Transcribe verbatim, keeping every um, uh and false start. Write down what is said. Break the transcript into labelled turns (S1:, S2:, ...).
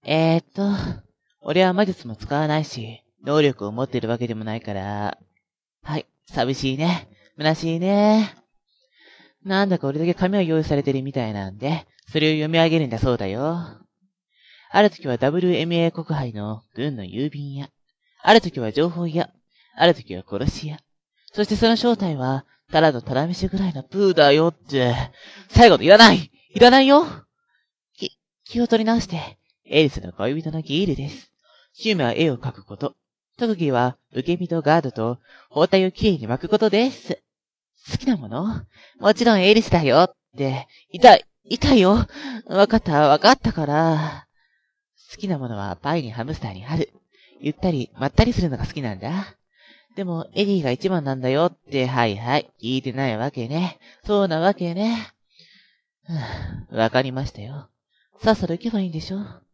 S1: えーっと、俺は魔術も使わないし、能力を持ってるわけでもないから。はい、寂しいね。虚しいね。なんだか俺だけ紙を用意されてるみたいなんで、それを読み上げるんだそうだよ。ある時は ダブリューエムエー 国杯の軍の郵便屋。ある時は情報屋。ある時は殺し屋。そしてその正体は、ただのただ飯ぐらいのプーだよって。最後のいらないいらないよき、気を取り直して、エリスの恋人のギールです。趣味は絵を描くこと。特技は受け身とガードと包帯をきれいに巻くことです。好きなものもちろんエリスだよって。痛い、痛いよ。わかった、わかったから。好きなものはパイにハムスターに春。ゆったり、まったりするのが好きなんだ。でも、エリーが一番なんだよって、はいはい、聞いてないわけね。そうなわけね。わかりましたよ。さっさと行けばいいんでしょ。